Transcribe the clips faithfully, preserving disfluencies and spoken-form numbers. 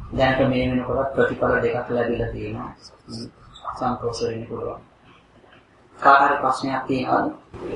දැනට මේ වෙනකොට ප්‍රතිඵල දෙකක් ලැබිලා තියෙනවා. සන්තෝෂ වෙන්න පුළුවන්. කාටද ප්‍රශ්නයක් තියෙනවද?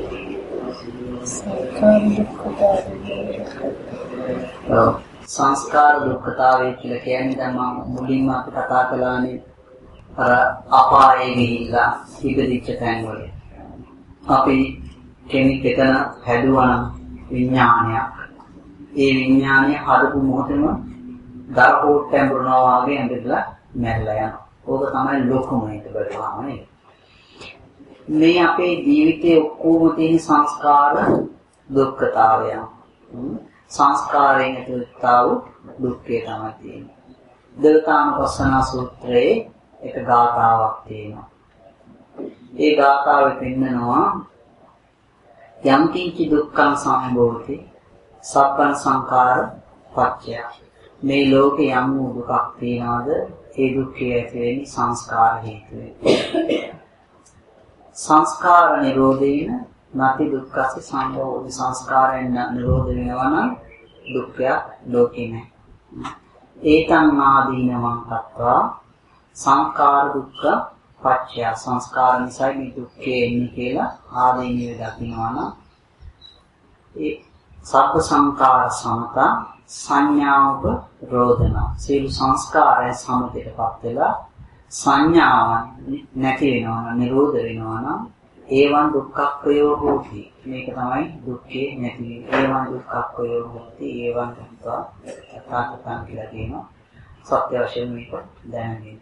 සංස්කාර දුක්ඛතාවය කියලා කියන්නේ දැන් මම මුලින්ම අපි කතා කළානේ අර අපායේ ගිහිල්ලා ඉපදිච්ච තැන්වල. අපි කෙනෙක් එතන හැදුවා විඥානයක්. ඒ විඥානය හදපු මොහොතේම දරකෝට්ටෙන් බුරනවා වගේ ඇඳලා මැරලා යනවා. ඕක තමයි ලොකුම එක බලවාම නේද? මේ අපේ ජීවිතයේ ඔක්කොම තියෙන සංස්කාර දුක්ඛතාවය. සංස්කාරයෙන් ඇතිවෙතාව දුක්ඛය තමයි තියෙන්නේ. දේවතානුපස්සන සූත්‍රයේ එක ගාථාවක් තියෙනවා. ඒ ගාථාවේ පෙන්නනවා යම් කිංචි දුක්ඛං සම්භෝති සබ්බං සංඛාර පච්චය. මේ ලෝකේ යම් වූ දුකක් තියනවාද ඒ දුක්ඛය ඇති වෙන්නේ සංස්කාර හේතුවෙන්. සංස්කාර නිරෝධේන නැති දුක්ඛස සම්භෝධි. සංස්කාරයෙන් නිරෝධ වෙනවා නම් දුක්ඛයක් ලෝකේ නැහැ. ඒතං ආදීනවං තත්වා සංඛාර දුක්ඛ පච්චය. සංස්කාර නිසා මේ දුක්ඛේ එන්නේ කියලා ආදීනිය දකින්නවා නම් ඒ සබ්බ සංඛාර සමත සංඥාවක රෝධන. සියලු සංස්කාරයන් සමතේටපත් වෙලා සංඥාවන් නැති වෙනවා, නිරෝධ වෙනවා නම් ඒවන් දුක්ඛක්ඛයෝ හෝති. මේක තමයි දුක්ඛේ නැති වීම. ඒවන් දුක්ඛක්ඛයෝ හෝති. ඒවන් දුක්ඛ තථාගතයන් කියලා කියනවා. සත්‍ය වශයෙන් මේක දැනගන්න.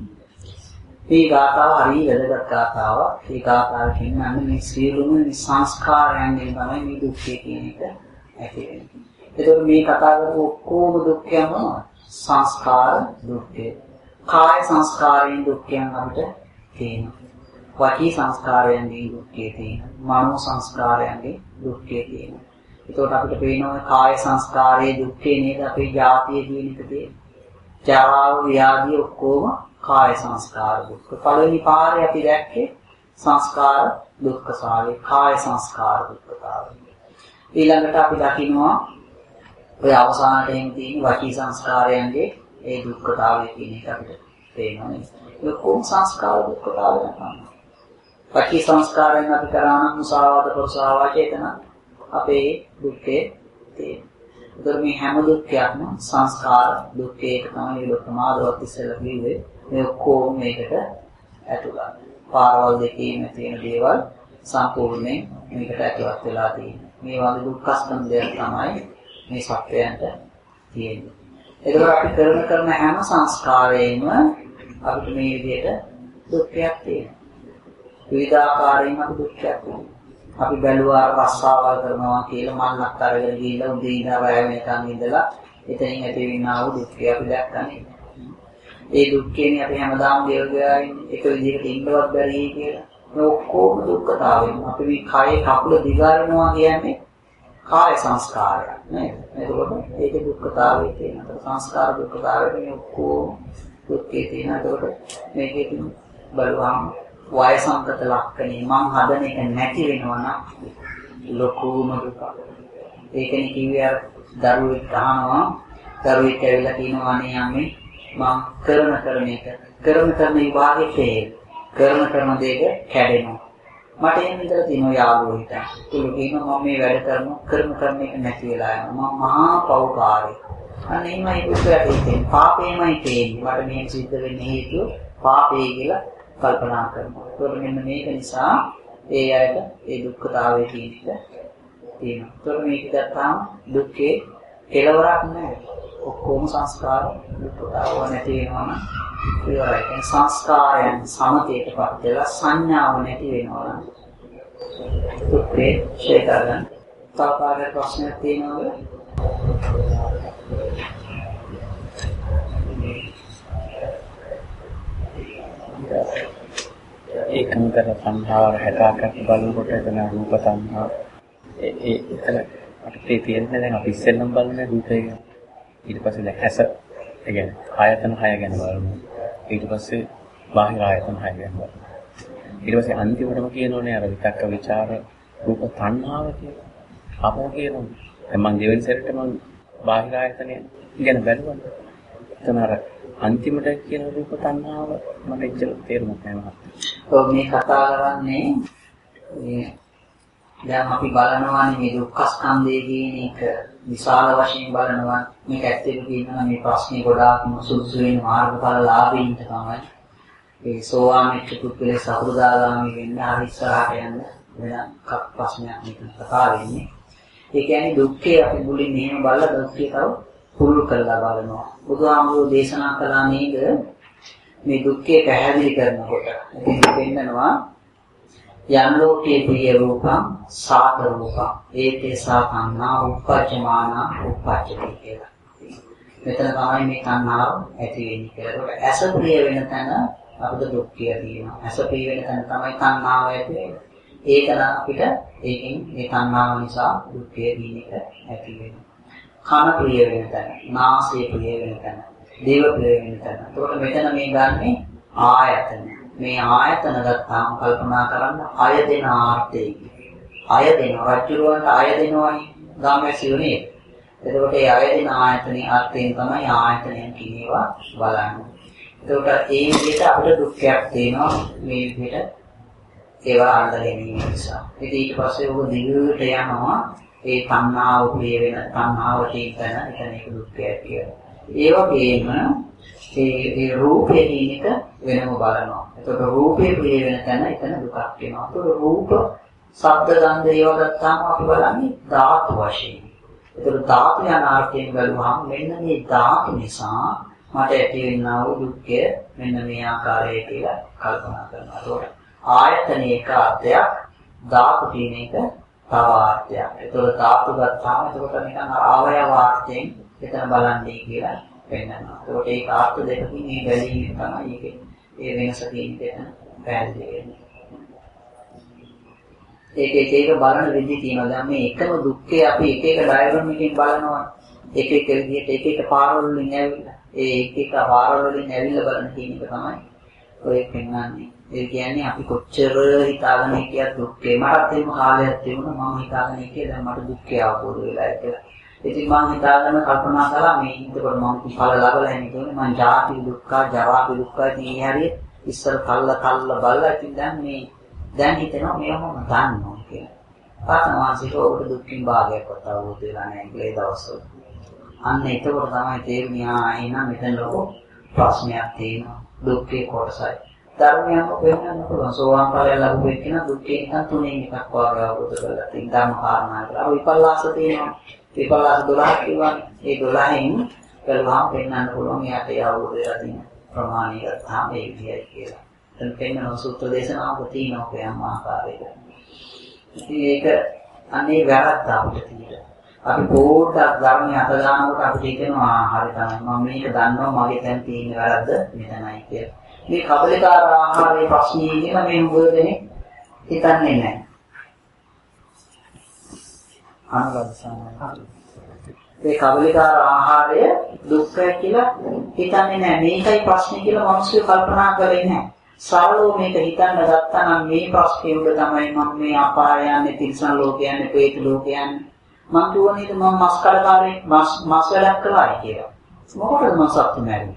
මේ ගාථාව හරිය වැදගත් ගාථාවක්. මේ ගාථාව කියන්නේ මේ සියලුම සංස්කාරයන්ගෙන් තමයි මේ දුක්ඛය කියන එක ඇති වෙන්නේ. ඒතකොට මේ කතා කරපු ඔක්කොම දුක්ඛයම සංස්කාර දුක්ඛය. කාය සංස්කාරයෙන් දුක්ඛයන් අපිට තියෙනවා. වාචී සංස්කාරයන්ගේ දුක්ඛය තියෙනවා. මනෝ සංස්කාරයන්ගේ දුක්ඛය තියෙනවා. ඒතකොට අපිට පේනවා කාය සංස්කාරයේ දුක්ඛය නේද අපේ ජාතිය කියන එක තියෙන්නේ. ජරාව ව්‍යාධි ඔක්කොම කාය සංස්කාර දුක්ඛ. පළවෙනි පාරේ අපි දැක්කේ සංස්කාර දුක්ඛතාවය, කාය සංස්කාර දුක්ඛතාවය. ඊළඟට අපි දකිනවා ඔය අවසානට එන තියෙන වාචී සංස්කාරයන්ගේ ඒ දුක්ඛතාවය කියන එක අපිට තේරෙනවා නේද? ලොකුම සංස්කාර දුක්ඛතාවය තමයි. වාචී සංස්කාරයෙන් අපි කරාන මුසාවාද ප්‍රසාවා චේතන අපේ දුක්ඛේ තියෙන. ඒතර මේ හැම දුක්ඛයක්ම සංස්කාර දුක්ඛේක තමයි ලොකු මාදවත් ඉස්සෙල්ලා කිව්වේ. මේ ඔක්කොම මේකට ඇතුළත්. පාරවල් දෙකේම තියෙන දේවල් සම්පූර්ණයෙන් මේකට ඇතුළත් වෙලා තියෙනවා. මේ වගේ දුක්ඛ ස්කන්ධයක් තමයි මේ සත්‍යයන්ට තියෙන්නේ. ඒකවල අපි කරන කරන හැම සංස්කාරයෙන්ම අපිට මේ විදිහට දුක්ඛයක් තියෙනවා. විවිධාකාරයෙන් අපි දුක්ඛයක් තියෙනවා. අපි බැලුවා රස්සාවල් කරනවා කියලා මල්ලක් අරගෙන ගිහිල්ලා උදේ ඉඳලා රැ වෙනකන් ඉඳලා එතනින් ඇති වෙනා වූ දුක්ඛය අපි දැක්කනේ. ඒ දුක්ඛේනේ අපි හැමදාම දේවගායින් එක විදිහකට ඉන්නවත් බැරි කියලා. මේ ඔක්කොම දුක්ඛතාවයෙන් අපි මේ කයේ කකුල දිගාරනවා කියන්නේ කාය සංස්කාරයක් නේද? එතකොට ඒකේ දුක්ඛතාවය තියෙනවා. සංස්කාර දුක්ඛතාවය මේ ඔක්කොම දුක්ඛේ තියෙනවා. එතකොට මේකේ තියෙන බලවම් වයසංගත ලක්ෂණේ මං හදන එක නැති වෙනවා නම් ලොකුම දුක. ඒකනේ කිව්වේ දරුවෙක් අහනවා දරුවෙක් ඇවිල්ලා කියනවා අනේ අම්මේ මං කරන කරන එක කරන කරන විභාගෙට කරන කරන දෙයක කැඩෙනවා. මට එහෙම ඉඳලා තියෙනවා යාළුවෝ හිටා. ඒක කියනවා මම මේ වැඩ කරන කරන කරන එක නැති වෙලා යනවා. මම මහා පව්කාරයෙක්. අන්න එහෙමයි පුතේ තියෙන්නේ. පාපේමයි තියෙන්නේ. මට මේ සිද්ධ වෙන්නේ හේතුව පාපේ කියලා කල්පනා කරනවා. ඒක මෙන්න මේක නිසා ඒ අයට ඒ දුක්ඛතාවයේ තියෙන එක තියෙනවා. ඒක මේක දැක්කම දුක්ඛේ කෙලවරක් නැහැ. ඔක්කොම සංස්කාර දුක්ඛතාව නැති වෙනවා නම් ඉවරයි. ඒ සංස්කාරයන් සමතේටපත් වෙලා සංඥාව නැති වෙනවා නම් දුක්ඛේ ඡේදයන්. තාපාරේ ප්‍රශ්නයක් තියෙනවද? ඒකන්තර සංහාර හැටාකට බලනකොට එතන රූප සංහාර ඒ ඒ එතන අපිට තියෙන්නේ දැන් අපි ඉස්සෙල්ලම බලන රූපය ගැන. ඊට පස්සේ දැන් ඇස ඒ කියන්නේ ආයතන හය ගැන බලමු. ඊට පස්සේ බාහිර ආයතන හය ගැන බලමු. ඊට පස්සේ අන්තිමටම කියනෝනේ අර විතක්ක ਵਿਚාර රූප තණ්හාව කියලා. අපෝ කියනවා. දැන් මම දෙවෙනි සැරේට මම බාහිර ආයතනය ගැන බැලුවා. තනර අන්තිමට කියන රූප තණ්හාව මට එච්චර තේරුමක් නැහැ මහත්තයා. ඔව් මේ කතා කරන්නේ මේ දැන් අපි බලනවානේ මේ දුක්ඛ ස්කන්ධය කියන එක විශාල වශයෙන් බලනවා. මේක ඇත්තටම කියනවා මේ ප්‍රශ්නේ ගොඩාක්ම සුදුසු වෙන මාර්ගඵල ලාභීන්ට තමයි. ඒ සෝවාන් එක්කපුලේ සතරදාගාමී වෙන්න හරි ඉස්සරහට යන්න වෙන කක් ප්‍රශ්නයක් මෙතන කතා වෙන්නේ. ඒ කියන්නේ දුක්ඛය අපි මුලින් මෙහෙම බලලා දුක්ඛය තව පුරුදු කරලා බලනවා. බුදුහාමුදුරෝ දේශනා කළා නේද මේ දුක්ඛය පැහැදිලි කරනකොට. ඉතින් දෙන්නනවා යම් ලෝකේ ප්‍රිය රූපං සාත රූපං ඒතේ සාතන්නා උපජ්ජමානා උපජ්ජති කියලා. මෙතන තමයි මේ තණ්හාව ඇති වෙන්නේ කියලා. ඒක ඇස ප්‍රිය වෙන තැන අපිට දුක්ඛය තියෙනවා. ඇස ප්‍රිය වෙන තැන තමයි තණ්හාව ඇති වෙන්නේ. ඒකන අපිට ඒකෙන් මේ තණ්හාව නිසා දුක්ඛය දින එක ඇති වෙනවා. කන ප්‍රිය වෙන තැන, නාසය ප්‍රිය වෙන තැන, දේව ප්‍රිය වෙන තැන. ඒකට මෙතන මේ ගන්නේ ආයතන. මේ ආයතන ගත්තාම කල්පනා කරන්න අය දෙන ආර්ථය. අය දෙන රජුරවන්ට අය දෙනවනේ ගාමැසියෝනේ. එතකොට ඒ අය දෙන ආයතනේ අර්ථයෙන් තමයි ආයතනයන් කියනවා බලන්නේ. එතකොට ඒ විදිහට අපිට දුක්ඛයක් තියෙනවා මේ විදිහට ඒවා අල්ල ගැනීම නිසා. ඉතින් ඊට පස්සේ ඔබ දිගට යනවා ඒ තණ්හාව ප්‍රිය වෙන තණ්හාව තේකන එතන ඒක දුක්ඛයක් කියලා. ඒ වගේම ඒ ඒ රූපේ කියන එක වෙනම බලනවා. එතකොට රූපේ ප්‍රිය වෙන තැන එතන දුකක් වෙනවා. එතකොට රූප, ශබ්ද, ගන්ධ ඒවා ගත්තාම අපි බලන්නේ ධාතු වශයෙන්. එතකොට ධාතු යන අර්ථයෙන් බලුවහම මෙන්න මේ ධාතු නිසා මට ඇති වෙනා වූ දුක්ඛය මෙන්න මේ ආකාරයේ කියලා කල්පනා කරනවා. එතකොට ආයතනයක අර්ථයක් ධාතු කියන එක තව අර්ථයක්. එතකොට ධාතු ගත්තාම එතකොට නිකන් ආවයව අර්ථයෙන් එතන බලන්නේ කියලා වෙනවා. ඒකට ඒක අර්ථ දෙකකින් මේ බැලීම තමයි ඒකේ ඒ වෙනස තියෙන්නේ පැහැදිලි වෙන්නේ. ඒක එක එක බලන විදිහ තියෙනවා. දැන් මේ එකම දුක්ඛය අපි එක එක ඩයග්‍රෑම් එකකින් බලනවා. එක එක විදිහට එක එක පාරවල් වලින් ඇවිල්ලා ඒ එක එක පාරවල් වලින් ඇවිල්ලා බලන කියන එක තමයි ඔය පෙන්වන්නේ. ඒ කියන්නේ අපි කොච්චර හිතාගෙන හිටියත් දුක්ඛේ මටත් එහෙම කාලයක් තිබුණා මම හිතාගෙන හිටියේ දැන් මට දුක්ඛය අවබෝධ වෙලා කියලා. ඉතින් මම හිතාගෙන කල්පනා කළා මේ හිතකොට මම ඵල ලබලා ඉන්නේ මම ජාති දුක්ඛ, ජරා දුක්ඛ ඉතින් හරිය ඉස්සර කල්ල කල්ල බලලා ඉතින් දැන් මේ දැන් හිතෙනවා මේවම දන්නවා කියලා. පාතමාසික ඔබට දුක්ඛින් භාගයක්වත් අවබෝධ වෙලා නැහැ කියලා ඒ දවස්වල. අන්න එතකොට තමයි තේරුණේ ආ එහෙනම් මෙතන ලොකු ප්‍රශ්නයක් තියෙනවා දුක්ඛේ කොටසයි. ධර්මයන් වෙනන්න පුළුවන්. සෝවාන් ඵලය ලැබුව එක්කන දුක්ඛේ නිකන් තුනෙන් එකක් වගේ අවබෝධ කරලා තියෙන ධර්ම කාරණා කියලා. අර විපල්ලාස තියෙනවා. විපල්ලාස දොළහක් කියවනේ. ඒ දොළහෙන් කළාම වෙනන්න පුළුවන් යාට ඒ අවබෝධය තියෙන ප්‍රමාණය ගත්තාම ඒ විදියයි කියලා. දැන් පෙන්නන සූත්‍ර දේශනාවක තියෙනවා කොයම් ආකාරයකට. ඉතින් ඒක අනේ වැරද්ද අපිට තියෙනවා. අපි පොඩ්ඩක් ධර්මය අත ගන්නකොට අපිට හිතෙනවා හරි තමයි මම මේක දන්නවා මගේ දැන් තියෙන වැරද්ද මෙතනයි කියලා. මේ කබලිකාර ආහාරයේ ප්‍රශ්නේ කියලා මේ උගදෙනේ හිතන්නේ නැහැ. අනුගතසාරය. මේ කබලිකාර ආහාරය දුක්ඛය කියලා හිතන්නේ නැහැ. මේකයි ප්‍රශ්නේ කියලා මිනිස්සු කල්පනා කරේ නැහැ. සරලව මේක හිතන්න ගත්තා නම් මේ ප්‍රශ්නේ උඩ තමයි මම මේ අපාය යන්නේ, තිරිසන් ලෝකේ යන්නේ, ප්‍රේත ලෝකේ යන්නේ. මම කියවනේ මම මස් කඩකාරයෙක් මස් මස් වැඩක් කළායි කියලා. මොකටද මම සත්තු මැරුවේ?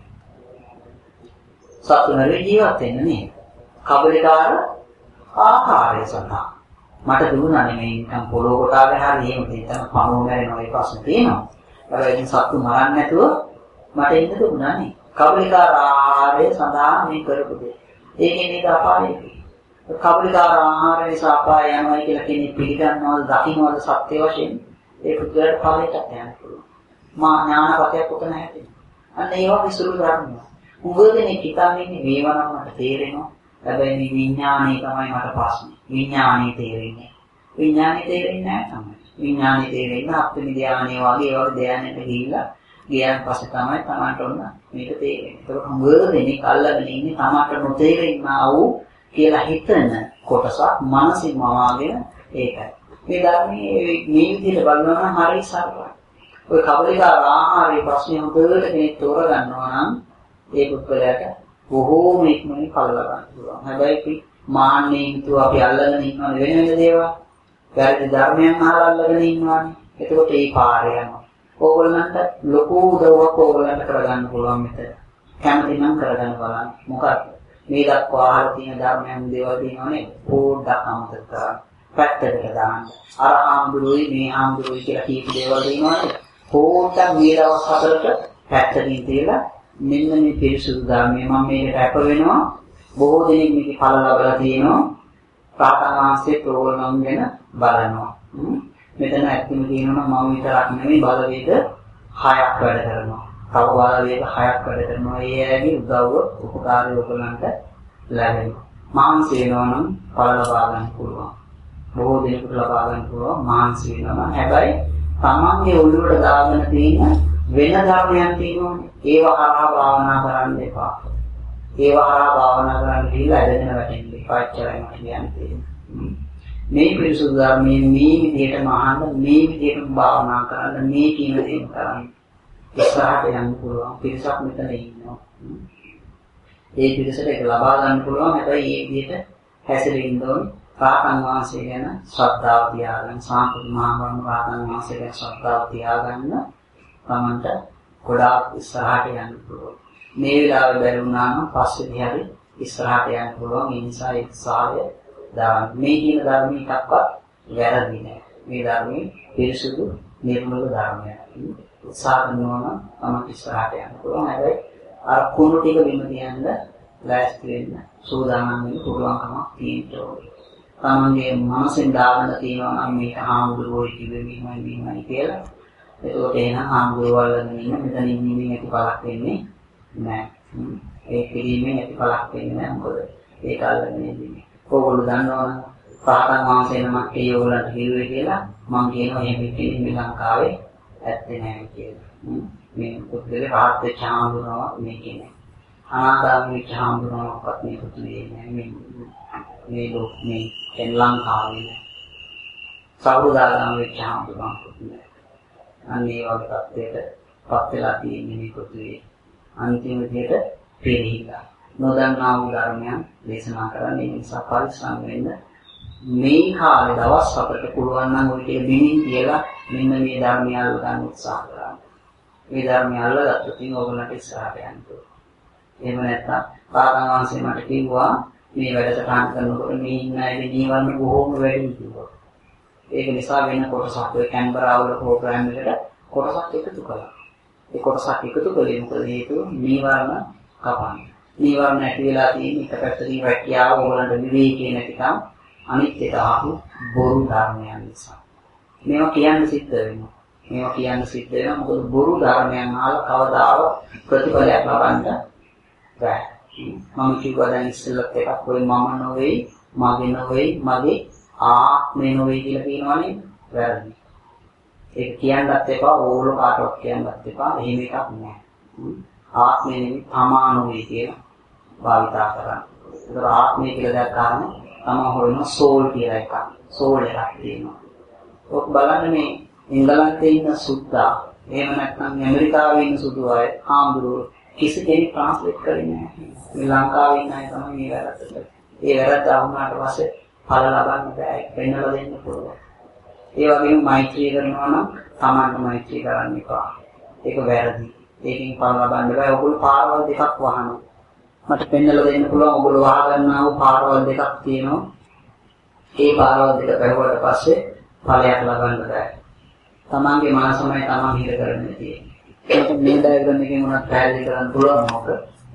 සත්තු මැරුවේ ජීවත් වෙන්න නේ. කබලිකාර ආහාරය සඳහා. මට දුන්නානේ මේ නිකන් පොළොව කොටාගෙන හරි එහෙම දෙතන පණුව මැරෙනවා ඒ ප්‍රශ්න තියෙනවා. හැබැයි ඉතින් සත්තු මරන්නේ නැතුව මට ඉන්න දුන්නානේ. කබලිකාර ආහාරය සඳහා මේ කරපු දෙය. ඒකෙන් නේද අපායේ. කබලිකාර ආහාරය නිසා අපාය යනවා කියලා කෙනෙක් පිළිගන්නවද දකින්නවද සත්‍ය වශයෙන්? ඒ පුදුරට ඵලයට යන්න පුළුවන්. මා ඥානපතයක් උතන හැදෙනවා. අන්න ඒවා විසුරු කරනවා. උගදෙනේ කිතාන්නේ මේවා නම් මට තේරෙනවා. හැබැයි මේ විඥානය තමයි මට ප්‍රශ්නේ. විඥානය තේරෙන්නේ. විඥානය තේරෙන්නේ නැහැ තමයි. විඥානය තේරෙන්නේ අපේ ධානය වගේ ඒ වගේ ධානයට ගිහිල්ලා ගියන් පස්සේ තමයි තමන්ට ඔන්න මේක තේරෙන්නේ. ඒක උගදෙනේ අල්ලගෙන ඉන්නේ තමන්ට නොතේරෙන්නා වූ කියලා හිතන කොටසක් මනසින් මවාගෙන ඒකයි. මේ ධර්මයේ මේ විදිහට බලනවා නම් හරිය සරලයි. ඔය කබලිකාර ආහාරයේ ප්‍රශ්නේ හොඳට කෙනෙක් තෝරගන්නවා නම් ඒ පුද්ගලයාට බොහෝම ඉක්මනින් ඵල ලබන්න පුළුවන්. හැබැයි අපි මාන්නේ හිතුව අපි අල්ලගෙන ඉන්නවනේ වෙන වෙන දේවල්. වැරදි ධර්මයන් අහලා අල්ලගෙන ඉන්නවනේ. එතකොට ඒ පාරේ යනවා. ඕගොල්ලන්ට ලොකු උදව්වක් ඕගොල්ලන්ට කරගන්න පුළුවන් මෙතන. කැමති නම් කරගන්න බලන්න. මොකක්ද? මේ දක්වා අහලා තියෙන ධර්මයන් දේවල් තියෙනවනේ පොඩ්ඩක් අමතක කරන්න. පැත්තකට දාන්න. අර ආම්දුරුයි මේ ආම්දුරුයි කියලා කීප දේවල් තියෙනවනේ. පොඩ්ඩක් මේ දවස් හතරට පැත්තකින් තියලා මෙන්න මේ පිරිසුදු ධර්මයේ මම මේකට අප වෙනවා. බොහෝ දෙනෙක් මේක ඵල ලබලා තියෙනවා. ප්‍රාතනාංශයේ ප්‍රෝග්‍රෑම් ගැන බලනවා. මෙතන ඇත්තම කියනවා මම විතරක් නෙමෙයි බලවේග හයක් වැඩ කරනවා. තව බලවේග හයක් වැඩ කරනවා. ඒ ඇගේ උදව්ව උපකාරය ඔයගලන්ට ලැබෙනවා. මහන්සි වෙනවා නම් ඵල ලබා ගන්න පුළුවන්. බොහෝ දෙනෙකුට ලබා ගන්න පුළුවන් මහන්සි වෙනවා. හැබැයි තමන්ගේ ඔළුවට දාගෙන තියෙන වෙන ධර්මයන් තියෙනවානේ. ඒව හරහා භාවනා කරන්න එපා. ඒව හරහා භාවනා කරන්න ගිහිල්ලා ඇදගෙන වැටෙන්න එපා. එච්චරයි මට කියන්න තියෙන්නේ. මේ පිරිසුදු ධර්මයේ මේ විදිහටම අහන්න, මේ විදිහටම භාවනා කරන්න, මේ කියන දේ කරන්න. ඉස්සරහට යන්න පුළුවන්. පිරිසක් මෙතන ඉන්නවා. ඒ පිරිසට ඒක ලබා ගන්න පුළුවන්. හැබැයි මේ විදිහට හැසිරෙන්න ඕනේ. රාතන් වහන්සේ ගැන ශ්‍රද්ධාව තියාගන්න, සාන්තුත් මහා බ්‍රහ්ම රාතන් වහන්සේ ගැන ශ්‍රද්ධාව තියාගන්න තමන්ට ගොඩාක් ඉස්සරහට යන්න පුළුවන්. මේ වෙලාවේ බැලුණාම පස්සේදී හරි ඉස්සරහට යන්න පුළුවන්. ඒ නිසා ඒ සාහය දාන්න. මේ කියන ධර්මී එකක්වත් වැරදි නෑ. මේ ධර්මයේ පිරිසුදු නිර්මල ධර්මයක්. උත්සාහ කරනවා නම් තමන්ට ඉස්සරහට යන්න පුළුවන්. හැබැයි අර කුණු ටික බිම තියන්න ලෑස්ති වෙන්න සූදානම් වෙන්න පුළුවන්කමක් තියෙනවා. තමන්ගේ මනසෙන් දාගෙන තියෙනවා නම් මේක හාමුදුරුවෝ කිව්වේ මෙහෙමයි මෙහෙමයි කියලා. ඒකට එන හාමුදුරුවෝ වල ඉන්න මෙතන ඉන්නේ ඇති බලක් වෙන්නේ නෑ. ඒ පිළිමේ ඇති බලක් වෙන්නේ නෑ. මොකද ඒක අල්ලන්නේ ඉන්නේ. ඕගොල්ලෝ දන්නවනේ පාතන් වහන්සේ නමක් ඒ ඕගොල්ලන්ට කිව්වේ කියලා මම කියනවා එහෙම පිළිමේ ලංකාවේ ඇත්තේ නෑ කියලා. මේ පුදුලේ රාහත් වෙච්ච හාමුදුරුවෝ මේ කියන්නේ. අනාගාමී වෙච්ච හාමුදුරුවෝක්වත් මේ පුදුලේ නෑ. මේ මේ ලෝක මේ එන් ලංකාවේ සෞදාගාමී වෙච්ච හාමුදුරුවෝක්වත් නෑ. අන්නේ වගේ තත්ත්වයකට පත් වෙලා තියෙන්නේ මේ පුදුලේ. අන්තිම විදියට පිළිහිලා නොදන්නා වූ ධර්මයන් දේශනා කරන්නේ නිසා පරිස්සම් වෙන්න. මේ කාලේ දවස් හතරට පුළුවන් නම් ඔය ටික බිමින් කියලා මෙන්න මේ ධර්මය අල්ල ගන්න උත්සාහ කරන්න. මේ ධර්මය අල්ලගත්තොත් ඉතින් ඕගොල්ලන්ට ඉස්සරහට යන්න පුළුවන්. එහෙම නැත්නම් පාරායන වංශේ මට කිව්වා මේ වැඩසටහන් කරනකොට මේ ඉන්න අයගේ ජීවන බොහෝම වැඩි කිව්වා. ඒක නිසා වෙන කොටසක් ඔය කැන්බරා වල ප්‍රෝග්‍රෑම් එකට කොටසක් එකතු කළා. ඒ කොටසක් එකතු කළේ මොකද හේතුව නීවරණ කපන්න. නීවරණ ඇති වෙලා තියෙන එක පැත්තකින් රැකියාව ඕගොල්ලන්ට විවේකී නැතිකම් අනිත් එක ආපු බොරු ධර්මයන් නිසා. මේවා කියන්න සිද්ධ වෙනවා. මේවා කියන්න සිද්ධ වෙනවා මොකද බොරු ධර්මයන් අහලා කවදාව ප්‍රතිඵලයක් ලබන්න බෑ. මම කිව්වා දැන් ඉස්සෙල්ලත් එකක් ඔය මම නොවේයි, මගේ නොවේයි, මගේ ආත්මේ නොවේයි කියලා කියනවනේ වැරදි. ඒක කියන්නත් එපා, ඕගොල්ලෝ කාටවත් කියන්නත් එපා. එහෙම එකක් නෑ. ආත්මේ නෙමෙයි තමා නොවේයි කියලා භාවිතා කරන්න. ඒතර ආත්මය කියලා දැක්කාම තමයි හොයන සෝල් කියලා එකක්. සෝල් එකක් තියෙනවා. ඔක් බලන්න මේ ඉංගලන්තේ ඉන්න සුද්දා, එහෙම නැත්නම් ඇමරිකාවේ ඉන්න සුදු අය, ආම්දුරු කිසි කෙනෙක් ට්‍රාන්ස්ලේට් කරන්නේ නැහැ. මේ ලංකාවේ ඉන්න අය තමයි මේ වැරද්ද කරන්නේ. ඒ වැරද්ද වුණාට පස්සේ ඵල ලබන්න බෑ. වෙනවල දෙන්න පුළුවන්. ඒ වගේම මෛත්‍රී කරනවා නම් Tamanට මෛත්‍රී කරන්න එපා. ඒක වැරදි. ඒකෙන් ඵල ලබන්න බෑ. ඔයගොල්ලෝ පාරවල් දෙකක් වහනවා. මට පෙන්නලා දෙන්න පුළුවන් ඔයගොල්ලෝ වහ ගන්නා වූ පාරවල් දෙකක් තියෙනවා. ඒ පාරවල් දෙක පෙරවුවට පස්සේ ඵලයක් ලබන්න බෑ. Tamanගේ මනසමයි Taman හිර කරන්නේ තියෙන්නේ. ඒක මේ ඩයග්‍රෑම් එකෙන් උනත් පැහැදිලි කරන්න පුළුවන් මොකද?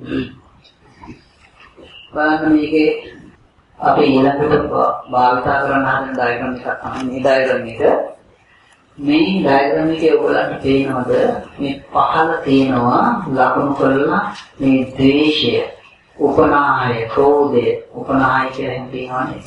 බලන්න මේකේ අපි ඊළඟට භාවිතා කරන හදන ඩයග්‍රෑම් එකක් තමයි මේ ඩයග්‍රෑම් එක. මේ ඩයග්‍රෑම් එකේ ඔයගලන්ට පේනවද මේ පහළ තියෙනවා ලකුණු කරලා මේ ද්වේෂය, උපනාහය, ක්‍රෝධය, උපනාහය කියලා තියෙනවානේ.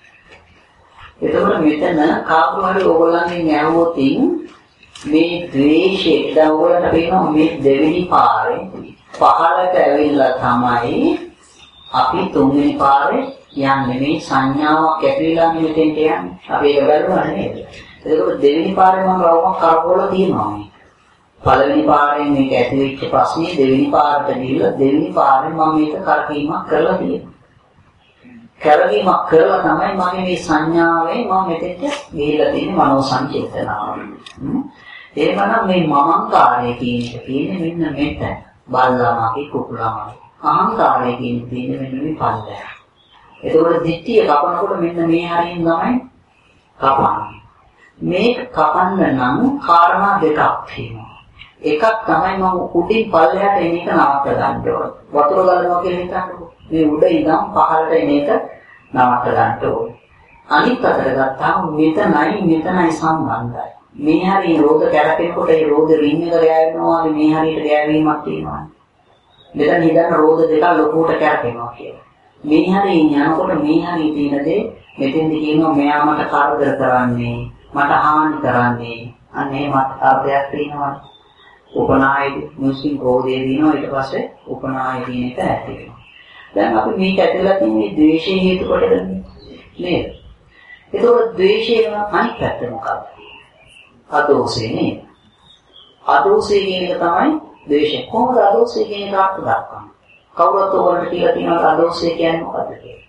එතකොට මෙතන කාපු හරි ඔයගලන්ගෙන් ඇහුවොත් මේ ද්වේෂය දැන් ඔයගලන්ට පේනවා මේ දෙවෙනි පාරේ පහළට ඇවිල්ලා තමයි අපි තුන්වෙනි පාරේ යන්නේ. මේ සංඥාවක් ඇතිලා මෙතෙන්ට යන්නේ. අපි ඒක බලනවා නේද? එතකොට දෙවෙනි පාරේ මම රවුමක් කරකවලා තියෙනවා මේ. පළවෙනි පාරෙන් මේක ඇති වෙච්ච ප්‍රශ්නේ දෙවෙනි පාරට ගිහිල්ලා දෙවෙනි පාරෙන් මම මේක කරකීමක් කරලා තියෙනවා. කරකීමක් කරලා තමයි මම මේ සංඥාවෙන් මම මෙතෙන්ට ගිහිල්ලා තියෙන්නේ මනෝ සංචේතනාව. එහෙමනම් මේ මමංකාරය කියන එක තියෙන්නේ මෙන්න මෙතන. බල්ලාමගේ කුකුලාමගේ. අහංකාරය කියන තියෙන්නේ මෙන්න මේ පල්ලය. එතකොට දිට්ඨිය කපනකොට මෙන්න මේ හරියෙන් තමයි කපන්නේ. මේක කපන්න නම් කාරණා දෙකක් තියෙනවා. එකක් තමයි මම උඩින් පල්ලයට එන එක නවත්ත ගන්න ඕනේ. වතුර ගලනවා කියලා හිතන්නකො. මේ උඩ ඉඳන් පහළට එන එක නවත්ත ගන්න ඕනේ. අනිත් අතට ගත්තාම මෙතනයි මෙතනයි සම්බන්ධයි. මේ හරිය රෝද කැරකෙනකොට ඒ රෝද රින් එක ගෑවෙනවා වගේ මේ හරියට ගෑවීමක් තියෙනවා. මෙතන හිතන්න රෝද දෙක ලොකුට කැරකෙනවා කියලා. මේ හරිය යනකොට මේ හරිය තියෙන දේ මෙතෙන්ද කියනවා මෙයා මට කරදර කරන්නේ, මට හානි කරන්නේ. අන්න ඒ මත අර්ථයක් තියෙනවා. උපනායක මුස්ලිම් රෝදේ දිනනවා ඊට පස්සේ උපනායක දින එක ඇති වෙනවා. දැන් අපි මේක ඇතුළත තියෙන ද්වේෂය හේතු කොටගෙන නේද? ඒතකොට ද්වේෂයම අනිත් පැත්ත මොකක්ද? අදෝෂේ නේද? අදෝෂේ කියන එක තමයි ද්වේෂය. කොහොමද අදෝෂේ කියන එක අර්ථ දක්වන්නේ? කවුරුත් ඔයාලට කියලා තියෙනවා අදෝෂේ කියන්නේ මොකක්ද කියලා?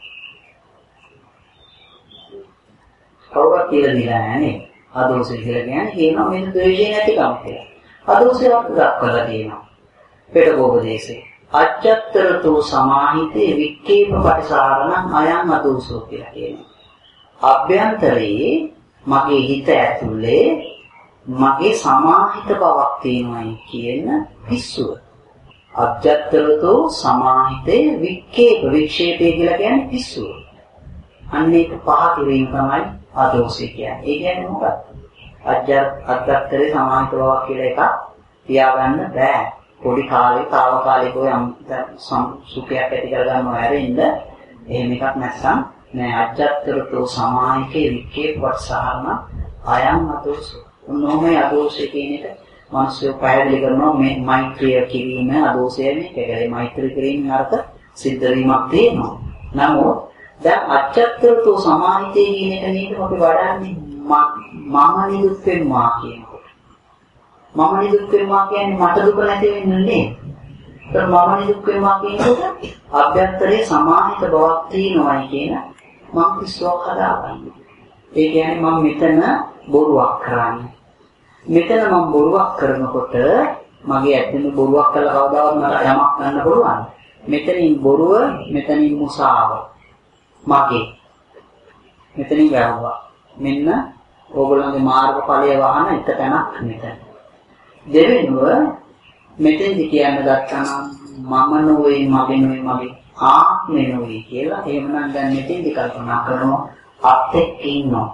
කවුරුත් කියලා දීලා නැහැ නේද? අදෝෂේ කියලා කියන්නේ කියනවා මේ ද්වේෂය නැතිකම කියලා. අදෝෂේ අර්ථ දක්වලා තියෙනවා. පෙරකෝපදේශේ. අච්ඡත්තරතු සමාහිතේ වික්කේප පටිසාරණං අයං අදෝෂෝ කියලා කියනවා. අභ්‍යන්තරයේ මගේ හිත ඇතුලේ මගේ සමාහිත බවක් තියෙනවායි කියන පිස්සුව. අභ්‍යන්තරතු සමාහිතේ වික්කේප වික්ෂේපය කියලා කියන්නේ පිස්සුව. අන්න ඒක පහ කිරීම තමයි අදෝෂය කියන්නේ. ඒ කියන්නේ මොකක්ද? අභ්‍යන්තරයේ සමාහිත බවක් කියලා එකක් තියාගන්න බෑ. පොඩි කාලේ తాවකාලිකව යම් සුඛයක් ඇති කරගන්නව ඇරෙන්න එහෙම එකක් නැත්නම් නෑ. අජ්ජත්තරතෝ සමාහිකේ වික්කේ වත්සහරණ අයං අදෝෂ. උනෝමයි අදෝෂය කියන එක මිනිස්සු පැහැදිලි කරනවා මේ මෛත්‍රිය කිරීම අදෝෂය මේක. ඒකයි මෛත්‍රී කිරීමෙන් අර්ථ සිද්ධ වීමක් තියෙනවා. නමුත් දැන් අජ්ජත්තරතෝ සමාහිතේ කියන එක නේද අපි වඩන්නේ මම නිදුක් වෙනවා කියනකොට. මම නිදුක් වෙනවා කියන්නේ මට දුක නැති වෙන්නේ නේද? ඒත් මම නිදුක් වෙනවා කියනකොට අභ්‍යන්තරයේ සමාහිත බවක් තියෙනවායි කියන මම විශ්වාස හදාගන්න. ඒ කියන්නේ මම මෙතන බොරුවක් කරන්නේ. මෙතන මම බොරුවක් කරනකොට මගේ ඇත්තම බොරුවක් කළා කවදාවත් මට යමක් ගන්න පුළුවන්. මෙතනින් බොරුව, මෙතනින් මුසාව. මගේ. මෙතනින් වැහුවා. මෙන්න ඕගොල්ලන්ගේ මාර්ගඵලය වහන එක තැනක් මෙතන. දෙවෙනුව මෙතෙන්දි කියන්න ගත්තා නම් මම නොවේ, මගේ නොවේ, මගේ ආත්මය නොවේ කියලා. එහෙමනම් දැන් මෙතෙන්දි කල්පනා කරනවා අත් එක්ක ඉන්නවා.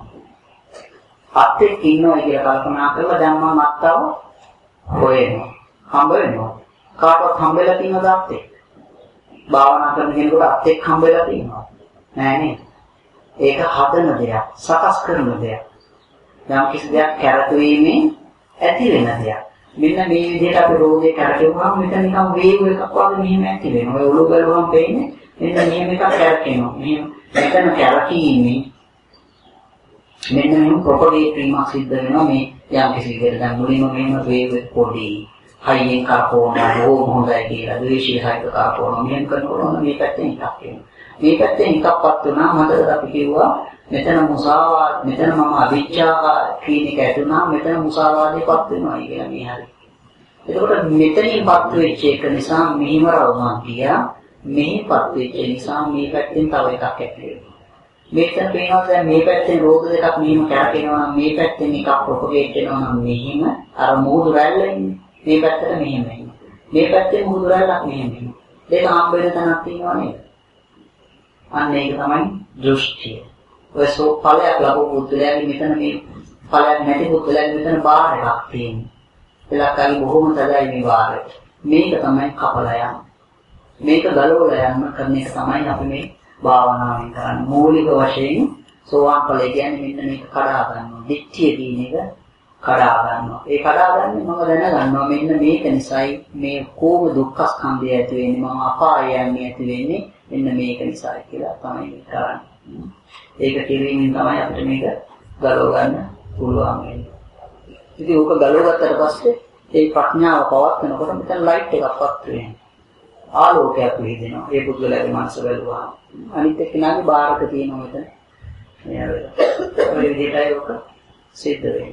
අත් එක්ක ඉන්නවා කියලා කල්පනා කරලා දැන් මම අත්තව හොයනවා. හම්බ වෙනවා. කාටවත් හම්බෙලා තියෙනවද අත් එක්ක? භාවනා කරන කෙනෙකුට අත් එක්ක හම්බෙලා තියෙනවද? නෑ නේද? ඒක හදන දෙයක්, සකස් කරන දෙයක්. යම් කිසි දෙයක් කැරටුවීමේ ඇති වෙන දෙයක්. මෙන්න මේ විදිහට අපි රෝදේ කරකෙවුවාම මෙතන නිකන් වේව් එකක් වගේ මෙහෙම ඇති වෙනවා. ඔය ඔලුව ගලවම පේන්නේ මෙන්න මෙහෙම එකක් කරකිනවා. මෙහෙම මෙතන කරකීමේ මෙන්න මෙහෙම ප්‍රොපගේට් වීමක් සිද්ධ වෙනවා. මේ යම් කිසි දෙයක් දැන් මුලින්ම මෙහෙම වේව් එක පොඩි හයියෙන් කරකවනවා. ඕම හොඳයි කියලා ද්වේෂය හයිත කරකවනවා. මෙහෙම කරනකොට මේ පැත්තෙන් එකක් එනවා. මේ පැත්තෙන් එකක්වත් වුණා. මතකද අපි කිව්වා මෙතන මුසාවාද මෙතන මම අවිච්ඡා කියන එක ඇතුණා. මෙතන මුසාවාදේපත් වෙනවා කියලා මේ හරි. එතකොට මෙතනින්පත් වෙච්ච එක නිසා මෙහිම රවුමක් ගියා. මෙහිපත් වෙච්ච නිසා මේ පැත්තෙන් තව එකක් ඇති වෙනවා. මෙතන පේනවා දැන් මේ පැත්තෙන් රෝග දෙකක් මෙහිම කැරකෙනවා නම් මේ පැත්තෙන් එකක් ප්‍රොපගේට් වෙනවා නම් මෙහිම අර මූදු රැල්ල ඉන්නේ. මේ පැත්තට මෙහෙම එන්නේ. මේ පැත්තෙන් මූදු රැල්ලක් මෙහෙම එන්නේ. දෙක හම්බ වෙන තැනක් තියෙනවා නේද? අන්න ඒක තමයි දෘෂ්ටිය. ඔය සෝ ඵලයක් ලැබු පුද්ගලයාගේ මෙතන මේ ඵලයක් නැති පුද්ගලයාගේ මෙතන බාහිර එකක් තියෙනවා. එලක්කයි බොහොම තදයි මේ වාරය. මේක තමයි කපලා යන. මේක ගලවලා යන්න කරන එක තමයි අපි මේ භාවනාවෙන් කරන්නේ. මූලික වශයෙන් සෝවාන් ඵලය කියන්නේ මෙන්න මේක කඩා ගන්නවා. දිට්ඨිය කියන එක කඩා ගන්නවා. ඒ කඩාගන්නේ මම දැනගන්නවා මෙන්න මේක නිසායි මේ කෝම දුක්ඛ ස්කන්ධය ඇති වෙන්නේ. මම අපාය යන්නේ ඇති වෙන්නේ මෙන්න මේක නිසායි කියලා තමයි කරන්නේ. ඒක කිරීමෙන් තමයි අපිට මේක ගලව ගන්න පුළුවන් වෙන්නේ. ඉතින් ඕක ගලව ගත්තට පස්සේ ඒ ප්‍රඥාව පවත්නකොට මෙතන ලයිට් එකක් පත් වෙනවා. ආලෝකයක් විහිදෙනවා. ඒ පුද්ගලයාගේ මනස බැලුවා. අනිත් එක්කෙනාගේ බාරක තියෙනවා මෙතන. මේ අර ඔය විදිහටයි ඕක සිද්ධ වෙන්නේ.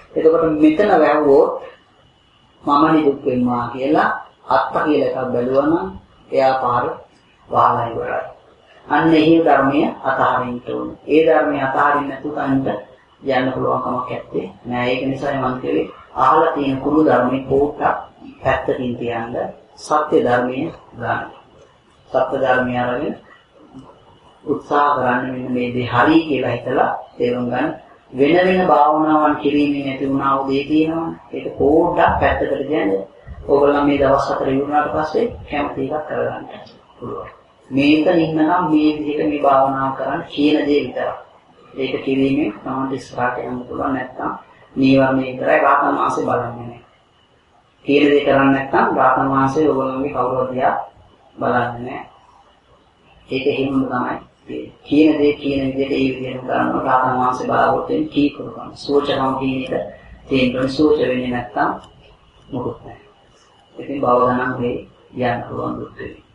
එතකොට මෙතන වැහුවොත් මම නිදුක් වෙනවා කියලා අත්ත කියලා එකක් බැලුවා නම් එයා පාර වහලා ඉවරයි. අන්න එහි ධර්මය අතහරින්න ඕනේ. ඒ ධර්මය අතහරින්න නැතුව තන්ට යන්න පුළුවන් කමක් නැත්තේ. නෑ ඒක නිසා මම කිව්වේ අහලා තියෙන කුළු ධර්මේ පොට්ටක් පැත්තකින් තියන්න සත්‍ය ධර්මයේ ගන්න. සත්‍ය ධර්මය අරගෙන උත්සාහ කරන්න මෙන්න මේ දේ හරි කියලා හිතලා තේරුම් ගන්න. වෙන වෙන භාවනාවන් කිරීමේ නැති වුණා වූ දේ තියෙනවා. ඒක පොඩ්ඩක් පැත්තකට තියන්න. ඕගොල්ලෝ මේ දවස් හතර ඉවරනාට පස්සේ කැමති එකක් කරගන්න පුළුවන්. මේක ඉන්නනම් මේ විදිහට මේ භාවනාව කරන්න කියන දේ විතරයි. ඒක කිරීමෙන් තමයි ඉස්සරහට යන්න පුළුවන්. නැත්නම් නීවරණේ විතරයි රාතන් මාසේ බලන්නේ නැහැ. කියන දේ කරන්නේ නැත්නම් රාතන් මාසේ ඕගොල්ලෝගේ කවුරුත් දිහා බලන්නේ නැහැ. ඒක හිමුම තමයි. කියන දේ කියන විදිහට ඒ විදිහට කරනවා රාතන් මාසේ බලාපොරොත්තුෙන් කී කරනවා. සෝචකම් කියන එක තේරුම් සෝච වෙන්නේ නැත්නම් මොකුත් නැහැ. ඉතින් භවදානම් මේ යන්න පුළුවන් දුක් වෙයි.